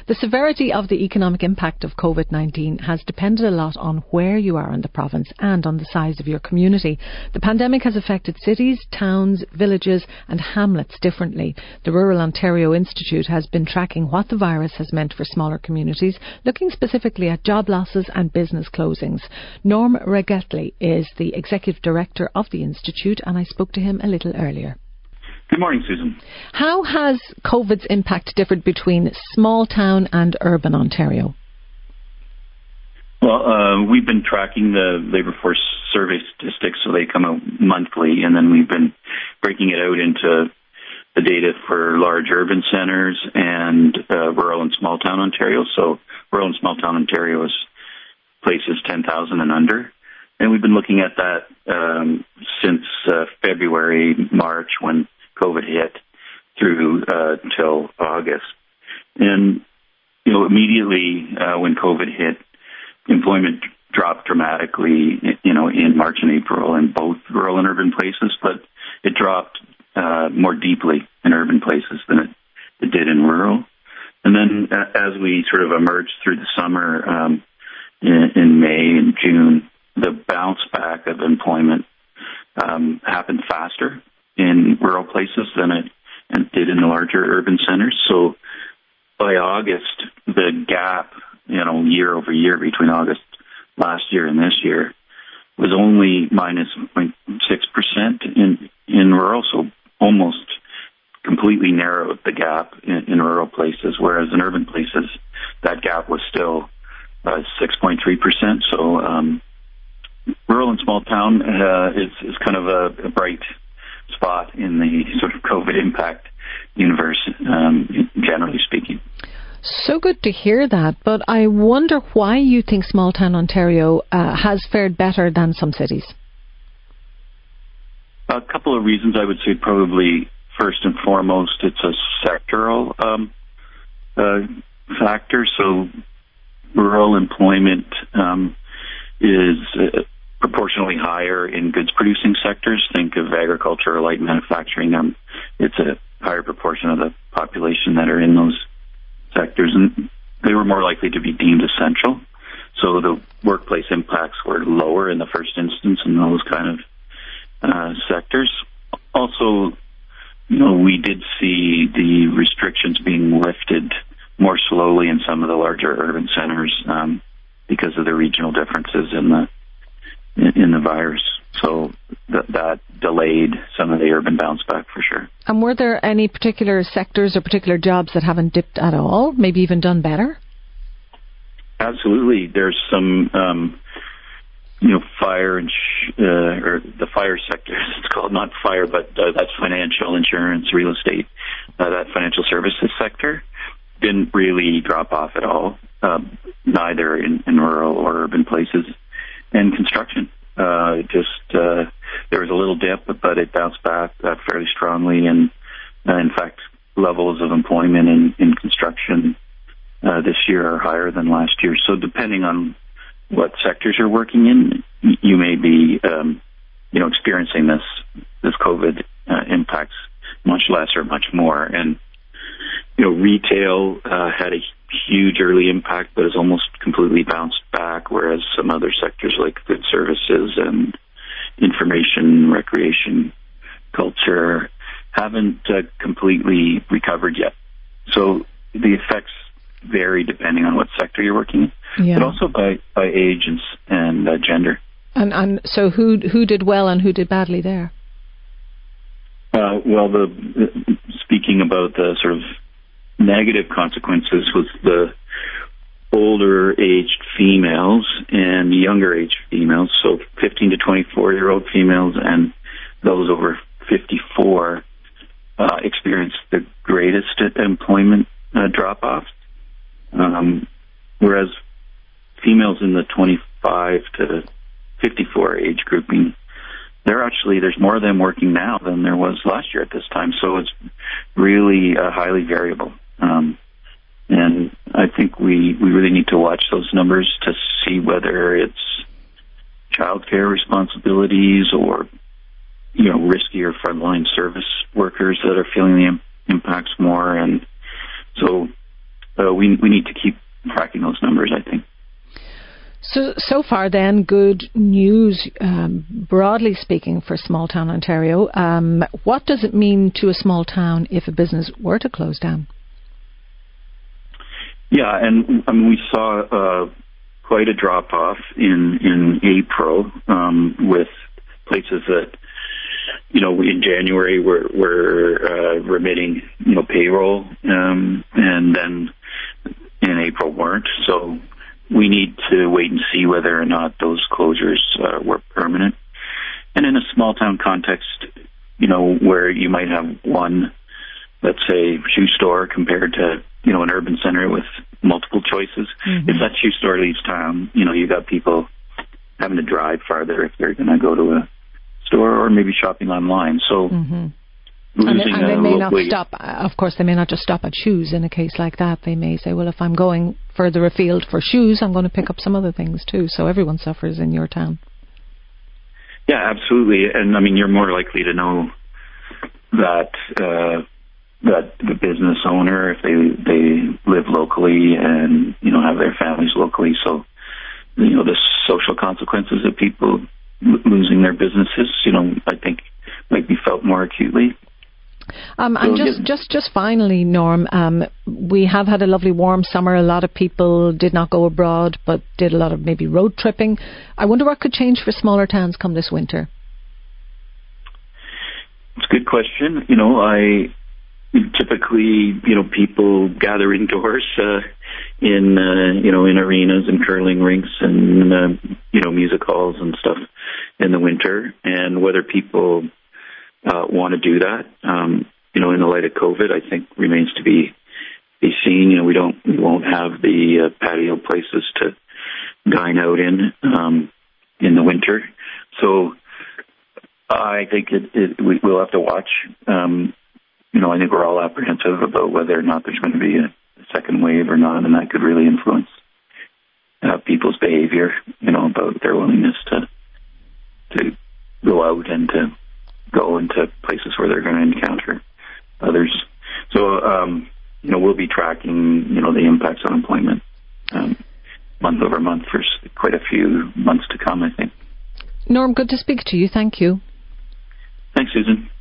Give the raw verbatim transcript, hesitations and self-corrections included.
The severity of the economic impact of COVID nineteen has depended a lot on where you are in the province and on the size of your community. The pandemic has affected cities, towns, villages and hamlets differently. The Rural Ontario Institute has been tracking what the virus has meant for smaller communities, looking specifically at job losses and business closings. Norm Regetley is the Executive Director of the Institute, and I spoke to him a little earlier. Good morning, Susan. How has COVID's impact differed between small town and urban Ontario? Well, uh, we've been tracking the labour force survey statistics, so they come out monthly, and then we've been breaking it out into the data for large urban centres and uh, rural and small town Ontario. So rural and small town Ontario is places ten thousand and under. And we've been looking at that um, since uh, February, March, when COVID hit, through uh, till August. And, you know, immediately uh, when COVID hit, employment dropped dramatically, you know, in March and April in both rural and urban places, but it dropped uh, more deeply in urban places than it, it did in rural. And then uh, as we sort of emerged through the summer um, in, in May and June, the bounce back of employment um, happened faster in rural places than it, it did in the larger urban centers. So by August, the gap, you know, year over year between August last year and this year was only minus zero point six percent in, in rural, so almost completely narrowed the gap in, in rural places, whereas in urban places, that gap was still uh, six point three percent. So um, rural and small town uh, is, is kind of a, a bright spot in the sort of COVID impact universe, um, generally speaking. So good to hear that, but I wonder why you think small town Ontario uh, has fared better than some cities. A couple of reasons. I would say probably first and foremost, it's a sectoral um, uh, factor. So rural employment um, is uh, proportionally higher in goods-producing sectors. Think of agriculture or light manufacturing. Um, it's a higher proportion of the population that are in those sectors, and they were more likely to be deemed essential. So the workplace impacts were lower in the first instance in those kind of uh, sectors. Also, you know, we did see the restrictions being lifted more slowly in some of the larger urban centers um, because of the regional differences in the in the virus. So th- that delayed some of the urban bounce back for sure. And were there any particular sectors or particular jobs that haven't dipped at all, maybe even done better? Absolutely. There's some, um, you know, fire and sh- uh, or the fire sector. It's called not fire, but uh, that's financial, insurance, real estate. Uh, that financial services sector didn't really drop off at all, um, neither in, in rural or urban places. And construction, uh, just uh, there was a little dip, but it bounced back uh, fairly strongly. And uh, in fact, levels of employment in, in construction uh, this year are higher than last year. So depending on what sectors you're working in, you may be, um, you know, experiencing this this COVID uh, impacts much less or much more. And you know, retail uh, had a huge early impact, but has almost completely bounced back, whereas some other sectors like food services and information, recreation, culture haven't uh, completely recovered yet. So the effects vary depending on what sector you're working in, yeah. but also by, by age and, and uh, gender. And, and so who who did well and who did badly there? Uh, well, the speaking about the sort of negative consequences was the older aged females and younger aged females, so fifteen to twenty-four year old females and those over fifty-four uh, experienced the greatest employment uh, drop off, um, whereas females in the twenty-five to fifty-four age grouping, they're actually, there's more of them working now than there was last year at this time, so it's really uh, highly variable. Um, and I think we, we really need to watch those numbers to see whether it's childcare responsibilities or, you know, riskier frontline service workers that are feeling the im- impacts more. And so uh, we we need to keep tracking those numbers, I think. So, so far then, good news, um, broadly speaking, for small town Ontario. Um, what does it mean to a small town if a business were to close down? Yeah, and I mean, we saw uh, quite a drop-off in, in April um, with places that, you know, in January were, were uh, remitting, you know, payroll, um, and then in April weren't. So we need to wait and see whether or not those closures uh, were permanent. And in a small town context, you know, where you might have one, let's say, shoe store compared to, you know, an urban center with multiple choices. Mm-hmm. If that shoe store leaves town, you know, you got people having to drive farther if they're going to go to a store or maybe shopping online. So mm-hmm. And they, and they may not stop, of course, they may not just stop at shoes in a case like that. They may say, well, if I'm going further afield for shoes, I'm going to pick up some other things too. So everyone suffers in your town. Yeah, absolutely. And I mean, you're more likely to know that uh, that the business owner, if they, they live locally and, you know, have their families locally. So, you know, the social consequences of people l- losing their businesses, you know, I think might be felt more acutely. Um, and just, just, just finally, Norm, um, we have had a lovely warm summer. A lot of people did not go abroad, but did a lot of maybe road tripping. I wonder what could change for smaller towns come this winter. It's a good question. You know, I typically, you know, people gather indoors uh, in, uh, you know, in arenas and curling rinks and, uh, you know, music halls and stuff in the winter. And whether people Uh, want to do that, um, you know, in the light of COVID, I think remains to be be seen. You know, we don't, we won't have the uh, patio places to dine out in um, in the winter. So I think it, it, we, we'll have to watch. Um, you know, I think we're all apprehensive about whether or not there's going to be a second wave or not, and that could really influence uh, people's behavior. You know, about their willingness to to go out and to go into places where they're going to encounter others. So, um, you know, we'll be tracking, you know, the impacts on employment um, month over month for quite a few months to come, I think. Norm, good to speak to you. Thank you. Thanks, Susan.